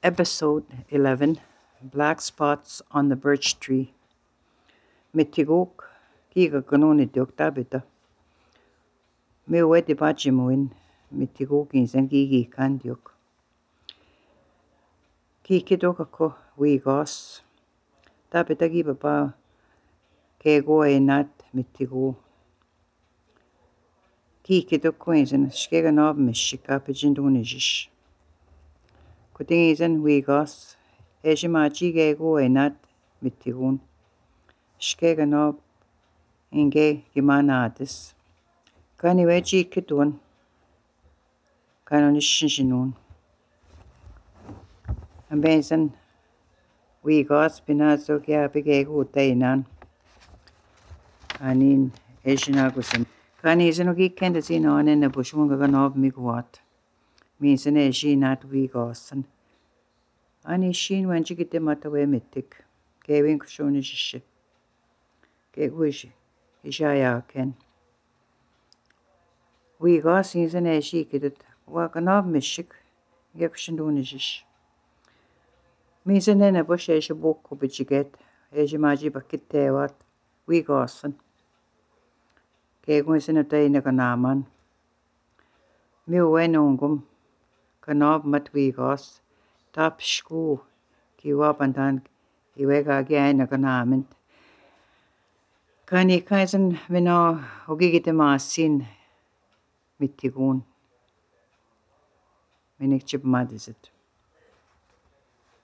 Episode 11 Black Spots on the Birch Tree. Mitigok, kiga kanoni dioktabita. Me wedi bajimuin, mitigok insen gigi kandiok. Kikidokako wigos. Tabita gibaba kego enat mitigo. Kikidoko insen skega nob mishika pijindunijish. Kutingizan wigos. Ejimaji gego enat mitigun. Skega nob inge gimanatis. Kani weji kidun. Kanonishinjinun. Amazing wigos pinazo kya bigego tainan. Anin ejinagusin. Kani izanugi kenda zino anena bushunga ganob migwat. Minsan ejinat wigosan. Ani shin wanjigite matawe mitik. Kevin kushonijishi. Kewish ijaya ken. Wigos insan ejikidut. Wakanob mishik. Yakushindunijish. Minsan nena bush ejibuku bijiget. Ejimaji bakitewat. Wigosan. Kegwin sinatay na kanaman. Miwenungum. Kanob mat wigos. Tap shku. Kiwapantan. Kiwega gaya na kanamint. Kani kaisan mino ugigite masin mitigun. Minik chip madizit.